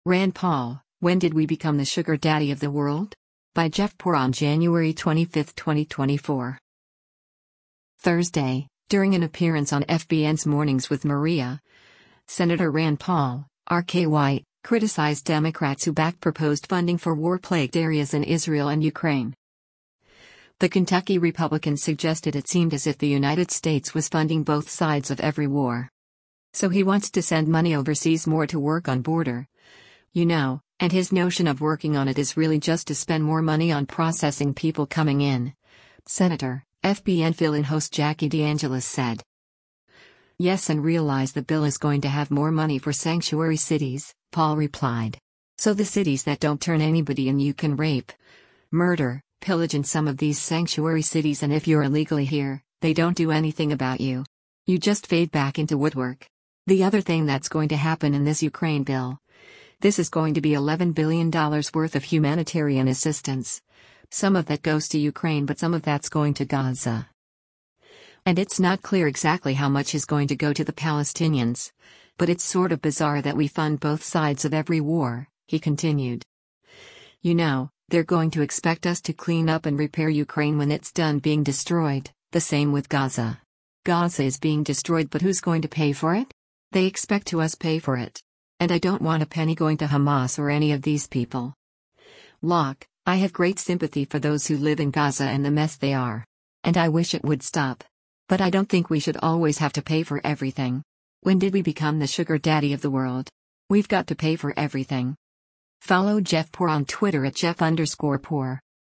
Rand Paul, When Did We Become the Sugar Daddy of the World? By Jeff Poor on January 25, 2024. Thursday, during an appearance on FBN's Mornings with Maria, Senator Rand Paul, RKY, criticized Democrats who backed proposed funding for war-plagued areas in Israel and Ukraine. The Kentucky Republican suggested it seemed as if the United States was funding both sides of every war. So he wants to send money overseas more to work on border. And his notion of working on it is really just to spend more money on processing people coming in. Senator, FBN fill-in host Jackie DeAngelis said. Yes, and realize the bill is going to have more money for sanctuary cities, Paul replied. So the cities that don't turn anybody in you can rape, murder, pillage in some of these sanctuary cities, and if you're illegally here, they don't do anything about you. You just fade back into woodwork. The other thing that's going to happen in this Ukraine bill. This is going to be $11 billion worth of humanitarian assistance. Some of that goes to Ukraine, but some of that's going to Gaza. And it's not clear exactly how much is going to go to the Palestinians. But it's sort of bizarre that we fund both sides of every war, he continued. They're going to expect us to clean up and repair Ukraine when it's done being destroyed, the same with Gaza. Gaza is being destroyed, but who's going to pay for it? They expect to us pay for it. And I don't want a penny going to Hamas or any of these people. Look, I have great sympathy for those who live in Gaza and the mess they are. And I wish it would stop. But I don't think we should always have to pay for everything. When did we become the sugar daddy of the world? We've got to pay for everything. Follow Jeff Poor on Twitter at Jeff_Poor.